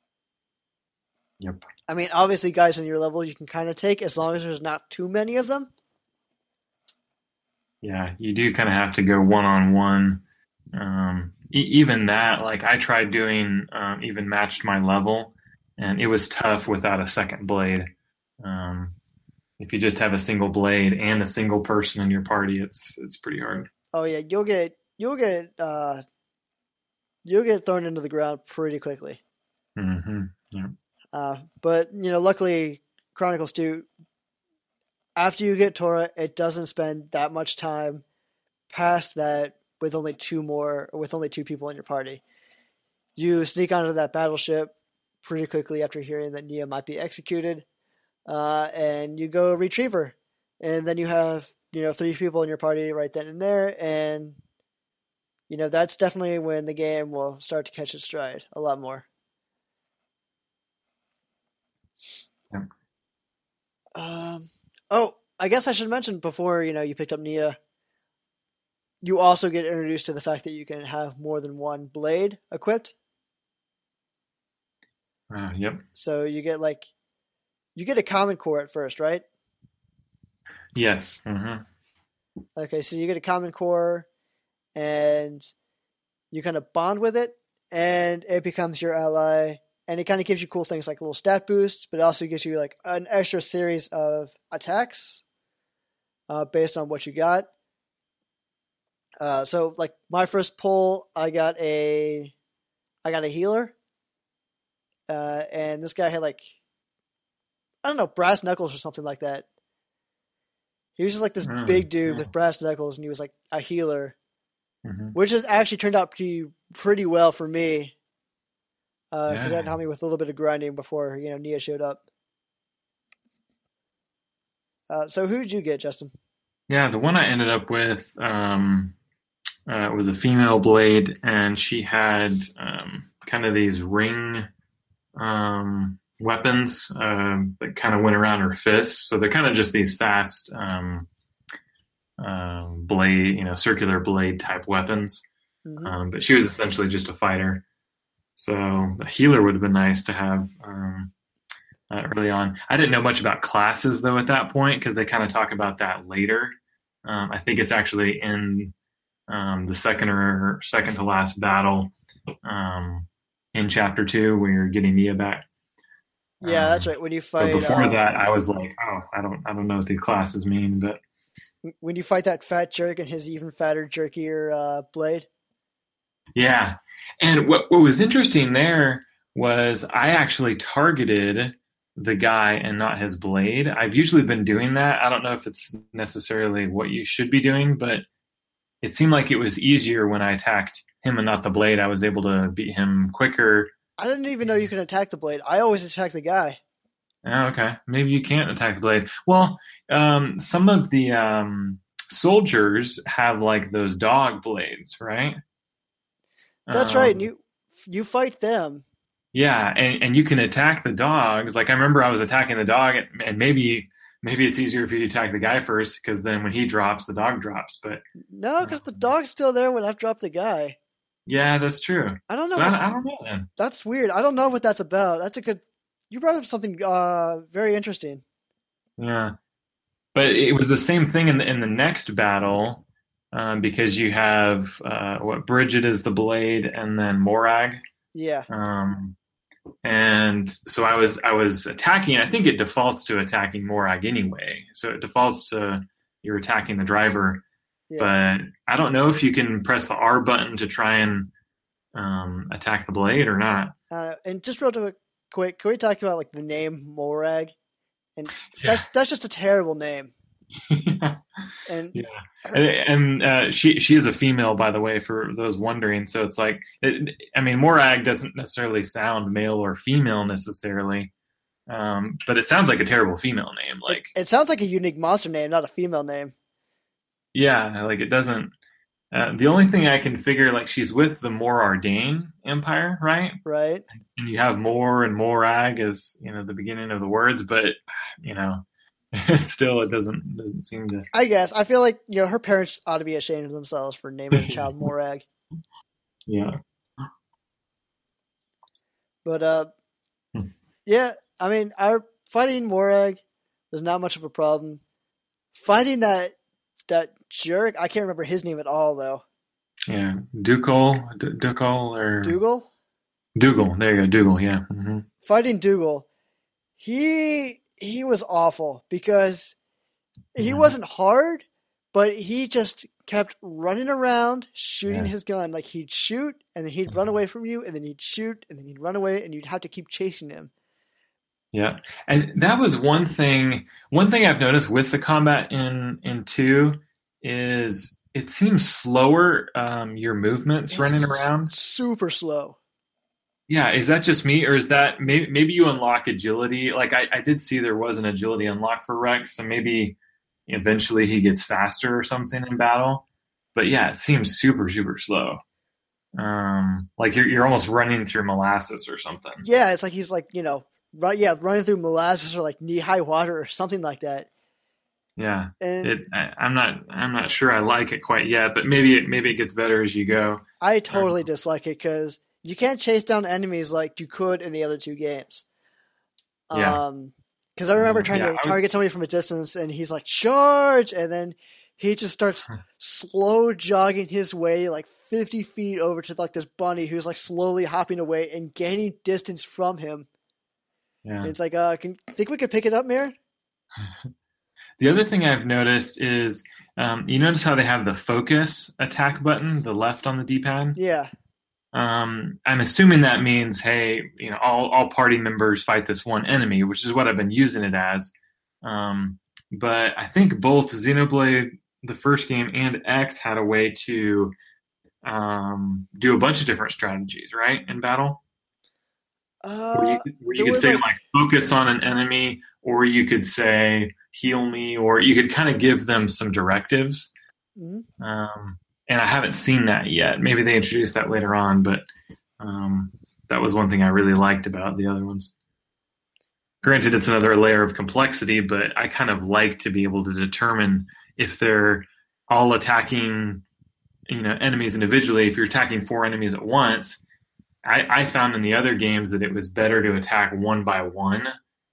Yep. I mean, obviously, guys on your level you can kind of take as long as there's not too many of them. Yeah, you do kind of have to go one-on-one. Even that, like I tried doing, even matched my level, and it was tough without a second blade. If you just have a single blade and a single person in your party, it's pretty hard. Oh yeah, you'll get thrown into the ground pretty quickly. Mm-hmm. Yeah. But luckily, Chronicles 2, after you get Tora, it doesn't spend that much time past that with only 2 people in your party. You sneak onto that battleship pretty quickly after hearing that Nia might be executed, and you go retrieve her, and then you have 3 people in your party right then and there, and that's definitely when the game will start to catch its stride a lot more. Yeah. Oh, I guess I should mention before you picked up Nia, you also get introduced to the fact that you can have more than one blade equipped. Yep. So you get a common core at first, right? Yes. Mm-hmm. Okay, so you get a common core, and you kind of bond with it, and it becomes your ally, and it kind of gives you cool things like little stat boosts, but it also gives you like an extra series of attacks based on what you got. So like my first pull, I got a healer, and this guy had like, I don't know, brass knuckles or something like that. He was just like this big dude with brass knuckles, and he was like a healer, which has actually turned out pretty well for me, because that helped me with a little bit of grinding before Nia showed up. So who did you get, Justin? Yeah, the one I ended up with was a female blade, and she had kind of these ring weapons that kind of went around her fists. So they're kind of just these fast blade, circular blade type weapons. Mm-hmm. But she was essentially just a fighter. So a healer would have been nice to have early on. I didn't know much about classes though at that point, because they kind of talk about that later. I think it's actually in the second to last battle in chapter 2 where you're getting Nia back. Yeah, that's right. When you fight, but before that, I was like, oh, I don't know what these classes mean, but when you fight that fat jerk and his even fatter, jerkier blade. Yeah, and what was interesting there was I actually targeted the guy and not his blade. I've usually been doing that. I don't know if it's necessarily what you should be doing, but it seemed like it was easier when I attacked him and not the blade. I was able to beat him quicker. I didn't even know you could attack the blade. I always attack the guy. Oh, okay. Maybe you can't attack the blade. Well, some of the soldiers have like those dog blades, right? That's right. And you fight them. Yeah, and you can attack the dogs. Like I remember I was attacking the dog, and maybe it's easier if you attack the guy first, because then when he drops, the dog drops. But no, because the dog's still there when I've dropped the guy. Yeah, that's true. I don't know. So I don't know, man. That's weird. I don't know what that's about. That's a good. You brought up something very interesting. Yeah, but it was the same thing in the next battle, because you have Bridget is the blade, and then Morag. Yeah. And so I was attacking. I think it defaults to attacking Morag anyway. So it defaults to you're attacking the driver. Yeah. But I don't know if you can press the R button to try and attack the blade or not. And just real quick, can we talk about like the name Morag? And that's just a terrible name. Yeah. And she is a female, by the way, for those wondering. So it's like, Morag doesn't necessarily sound male or female necessarily. But it sounds like a terrible female name. Like, it sounds like a unique monster name, not a female name. yeah, like it doesn't. The only thing I can figure, like, she's with the Morardain Empire, right? Right. And you have Mor and Morag as the beginning of the words, but you know, still it doesn't seem to. I guess I feel like her parents ought to be ashamed of themselves for naming a child Morag. Yeah. But yeah, I mean, our fighting Morag was not much of a problem. Fighting that jerk, I can't remember his name at all though. Yeah, Dougal or Dougal. Dougal, there you go, Dougal. Yeah. Mm-hmm. Fighting Dougal, he was awful because he wasn't hard, but he just kept running around shooting his gun. Like he'd shoot and then he'd run away from you, and then he'd shoot and then he'd run away, and you'd have to keep chasing him. Yeah, and that was one thing. One thing I've noticed with the combat in 2 is it seems slower. Your movements running around super slow. Yeah, is that just me, or is that maybe you unlock agility? Like I did see there was an agility unlock for Rex, so maybe eventually he gets faster or something in battle. But yeah, it seems super slow. Like you're almost running through molasses or something. Yeah, it's like he's like running through molasses or like knee high water or something like that. Yeah, and I'm not sure I like it quite yet, but maybe it gets better as you go. I totally dislike it because you can't chase down enemies like you could in the other 2 games. Yeah. Because I remember trying to target somebody from a distance, and he's like, charge! And then he just starts slow jogging his way like 50 feet over to like this bunny who's like slowly hopping away and gaining distance from him. Yeah. And it's like, think we could pick it up, Marin? The other thing I've noticed is, you notice how they have the focus attack button, the left on the D-pad? Yeah. I'm assuming that means, hey, all party members fight this one enemy, which is what I've been using it as. But I think both Xenoblade, the first game, and X had a way to do a bunch of different strategies, right, in battle? Where you could say, like, focus on an enemy, or you could say, heal me, or you could kind of give them some directives. Mm-hmm. And I haven't seen that yet. Maybe they introduced that later on, but that was one thing I really liked about the other ones. Granted, it's another layer of complexity, but I kind of like to be able to determine if they're all attacking, enemies individually. If you're attacking 4 enemies at once, I found in the other games that it was better to attack one by one,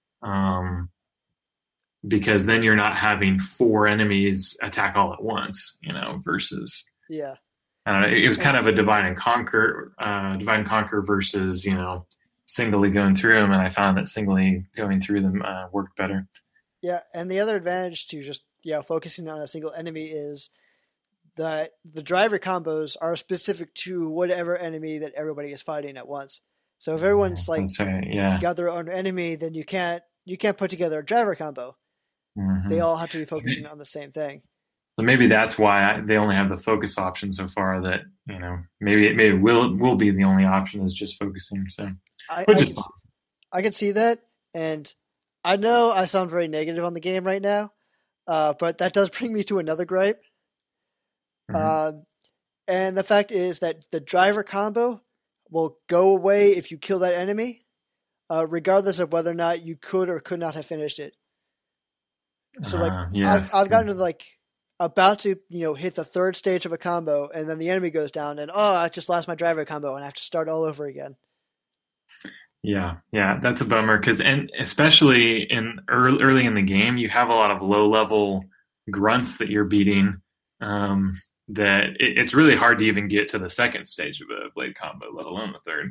because then you're not having 4 enemies attack all at once, versus. Yeah. It was kind of a divide and conquer versus, singly going through them, and I found that singly going through them worked better. Yeah, and the other advantage to just focusing on a single enemy is that the driver combos are specific to whatever enemy that everybody is fighting at once. So if everyone's got their own enemy, then you can't put together a driver combo. Mm-hmm. They all have to be focusing on the same thing. So maybe that's why they only have the focus option so far. That maybe it will be the only option is just focusing. So I can see that, and I know I sound very negative on the game right now, but that does bring me to another gripe. Mm-hmm. And the fact is that the driver combo will go away if you kill that enemy, regardless of whether or not you could or could not have finished it. So I've gotten to about to hit the 3rd stage of a combo, and then the enemy goes down, and I just lost my driver combo, and I have to start all over again. Yeah, that's a bummer and especially in early in the game, you have a lot of low level grunts that you're beating. That it's really hard to even get to the 2nd stage of a blade combo, let alone the 3rd.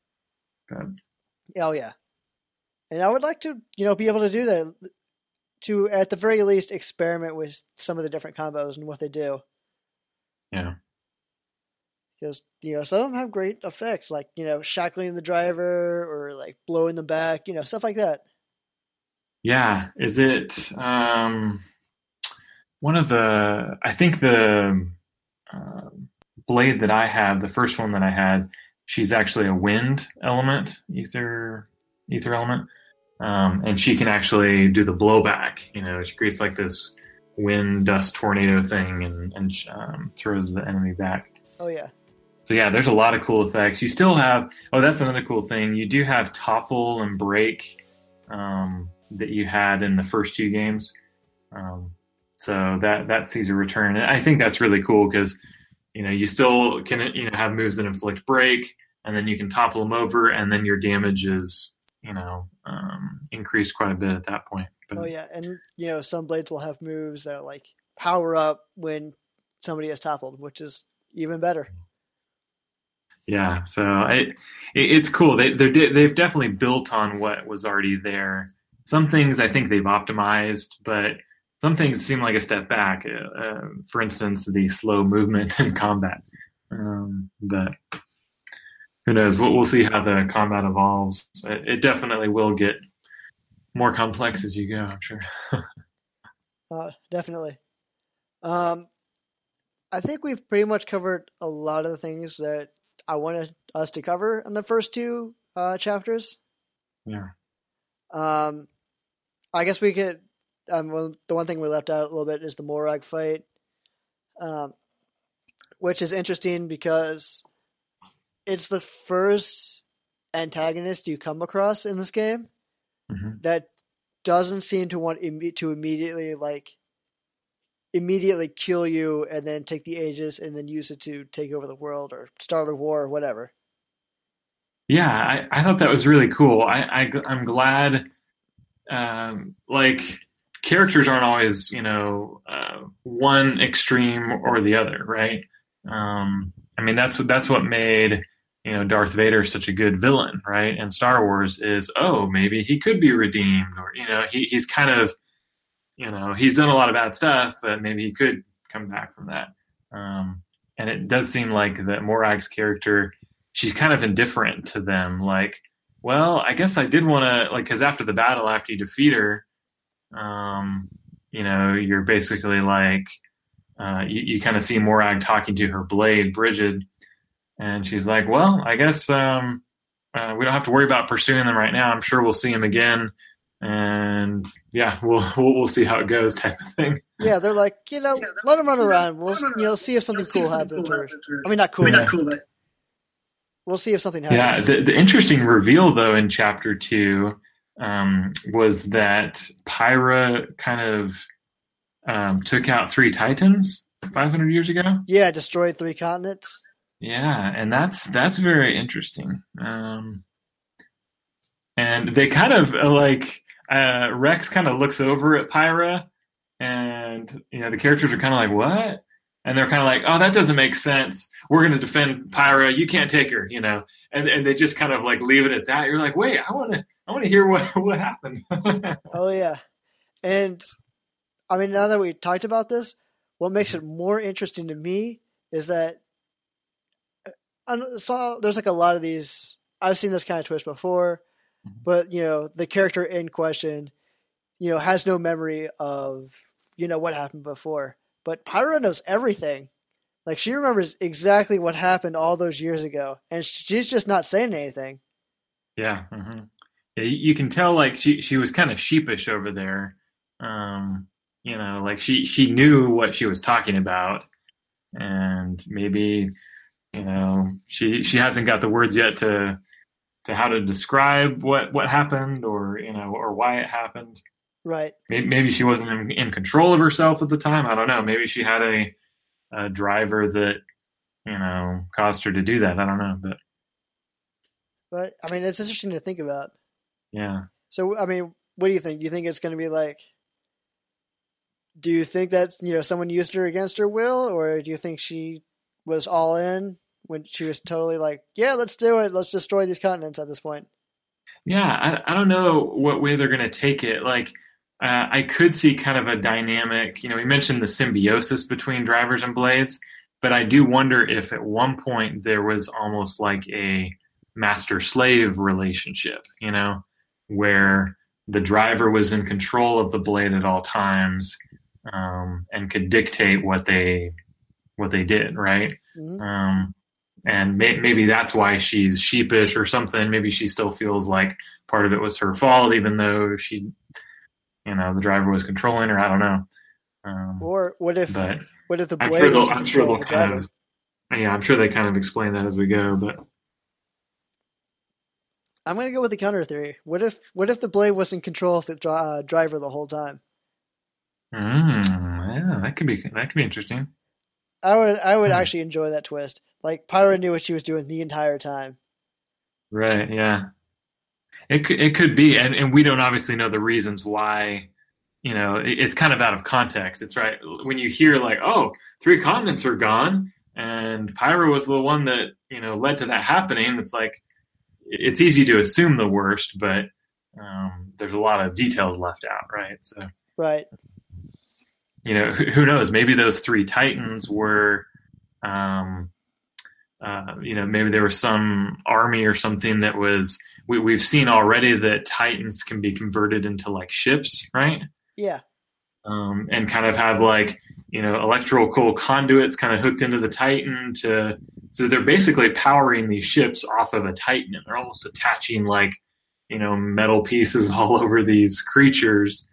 Oh yeah, and I would like to be able to do that. To, at the very least, experiment with some of the different combos and what they do. Yeah. Because, some of them have great effects, like, shackling the driver or, like, blowing them back, stuff like that. Yeah. Is it one of the... I think the blade that I have, the first one that I had, she's actually a wind element, ether element. and she can actually do the blowback. She creates like this wind dust tornado thing and throws the enemy back. Oh yeah. So yeah, there's a lot of cool effects. You still have, that's another cool thing. You do have topple and break that you had in the first 2 games. So that sees a return. And I think that's really cool because, you still can, have moves that inflict break, and then you can topple them over, and then your damage is, increased quite a bit at that point. But, oh yeah, and some blades will have moves that like power up when somebody is toppled, which is even better. Yeah, so it's cool. They've definitely built on what was already there. Some things I think they've optimized, but some things seem like a step back. For instance, the slow movement in combat. But who knows? We'll see how the combat evolves. It definitely will get more complex as you go, I'm sure. Definitely. I think we've pretty much covered a lot of the things that I wanted us to cover in the first 2 chapters. Yeah. I guess we could. Well, the one thing we left out a little bit is the Morag fight, which is interesting because it's the first antagonist you come across in this game that doesn't seem to want to immediately kill you and then take the Aegis and then use it to take over the world or start a war or whatever. Yeah, I thought that was really cool. I'm glad, characters aren't always, one extreme or the other, right? That's what made, Darth Vader such a good villain, right? And Star Wars is, maybe he could be redeemed, or, he's kind of, he's done a lot of bad stuff, but maybe he could come back from that. And it does seem like that Morag's character, she's kind of indifferent to them. Like, well, I guess I did want to, because after the battle, after you defeat her, you're basically like, you kind of see Morag talking to her blade, Brigid, and she's like, well, I guess we don't have to worry about pursuing them right now. I'm sure we'll see them again. And yeah, we'll see how it goes, type of thing. Yeah, they're like, let them run around. We'll see if something cool happens. Not cool, but we'll see if something happens. Yeah, the interesting reveal though in chapter 2 was that Pyra kind of took out 3 Titans 500 years ago. Yeah, destroyed 3 continents. Yeah, and that's very interesting. And they kind of Rex kind of looks over at Pyra, and the characters are kind of like, what? And they're kind of like, oh, that doesn't make sense. We're going to defend Pyra. You can't take her, and they just kind of like leave it at that. You're like, wait, I want to hear what happened. Oh yeah, and now that we talked about this, what makes it more interesting to me is that there's like a lot of these. I've seen this kind of twist before. But, the character in question, has no memory of, what happened before. But Pyra knows everything. Like, she remembers exactly what happened all those years ago. And she's just not saying anything. Yeah. Mm-hmm. Yeah, you can tell, she was kind of sheepish over there. She knew what she was talking about. And maybe, she hasn't got the words yet to how to describe what happened or why it happened. Right. Maybe she wasn't in control of herself at the time. I don't know. Maybe she had a driver that, caused her to do that. I don't know. But it's interesting to think about. Yeah. So, what do you think? Do you think it's going to be like, do you think that, someone used her against her will, or do you think she was all in when she was totally like, yeah, let's do it. Let's destroy these continents at this point? Yeah, I don't know what way they're going to take it. I could see kind of a dynamic, we mentioned the symbiosis between drivers and blades, but I do wonder if at one point there was almost like a master-slave relationship, where the driver was in control of the blade at all times and could dictate what they did, right? Mm-hmm. and maybe that's why she's sheepish or something. Maybe she still feels like part of it was her fault, even though she, the driver was controlling her. I don't know. Or what if the I'm blade sure was I'm sure control they'll the driver? I'm sure they kind of explain that as we go. But I'm gonna go with the counter theory. What if the blade was in control of the driver the whole time? Yeah, that could be interesting. I would actually enjoy that twist. Like Pyra knew what she was doing the entire time. Right? Yeah. It could be, and we don't obviously know the reasons why. It's kind of out of context. It's right when you hear like, oh, 3 continents are gone, and Pyra was the one that led to that happening. It's like it's easy to assume the worst, but there's a lot of details left out, right? So right. Who knows? Maybe those 3 Titans were, maybe there was some army or something that was. We've seen already that Titans can be converted into like ships, right? Yeah. And kind of have like electrical conduits kind of hooked into the Titan so they're basically powering these ships off of a Titan, and they're almost attaching like metal pieces all over these creatures.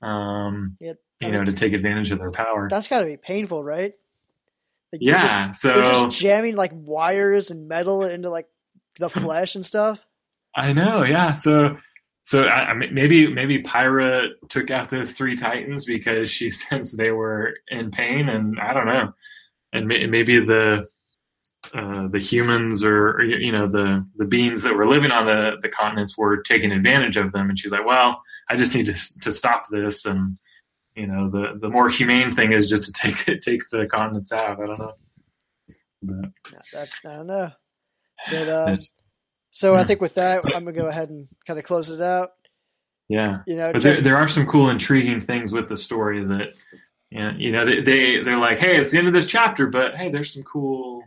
To take advantage of their power. That's got to be painful, right? Like yeah, they're just jamming like wires and metal into like the flesh and stuff. I know, yeah. So maybe Pyra took out those 3 Titans because she sensed they were in pain, and I don't know. And maybe the humans or the beings that were living on the continents were taking advantage of them, and she's like, well, I just need to stop this, and the more humane thing is just to take the continents out. I don't know. I don't know. But so I think with that, I'm gonna go ahead and kind of close it out. Yeah, but there are some cool, intriguing things with the story that they're like, hey, it's the end of this chapter, but hey, there's some cool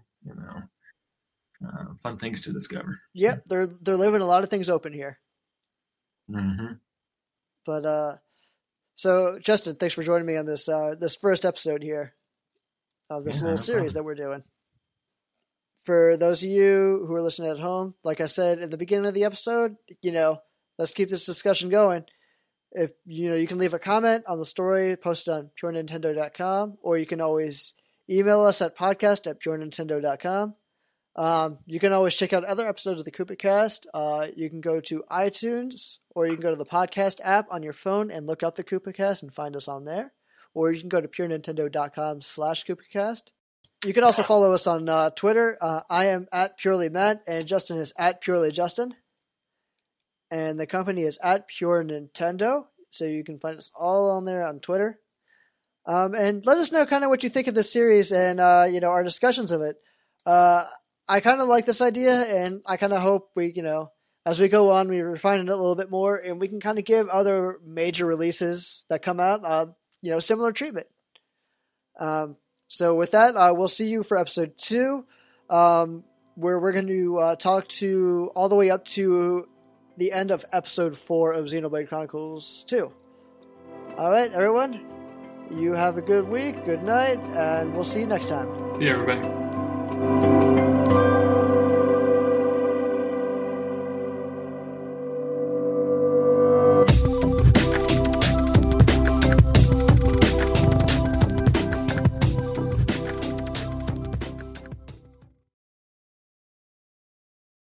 fun things to discover. Yep, they're leaving a lot of things open here. Mm-hmm. But so Justin, thanks for joining me on this this first episode here of this little series that we're doing. For those of you who are listening at home, like I said at the beginning of the episode, let's keep this discussion going. If you can leave a comment on the story posted on purenintendo.com, or you can always email us at podcast@purenintendo.com. You can always check out other episodes of the KoopaCast. You can go to iTunes, or you can go to the podcast app on your phone and look up the KoopaCast and find us on there. Or you can go to purenintendo.com/KoopaCast. You can also follow us on Twitter. I am at Purely Matt, and Justin is at Purely Justin. And the company is at Pure Nintendo, so you can find us all on there on Twitter. And let us know kind of what you think of this series and our discussions of it. I kind of like this idea, and I kind of hope we, as we go on, we refine it a little bit more, and we can kind of give other major releases that come out, similar treatment. So with that, we'll see you for episode 2, where we're going to talk to all the way up to the end of episode 4 of Xenoblade Chronicles 2. All right, everyone, you have a good week, good night, and we'll see you next time. See you, everybody.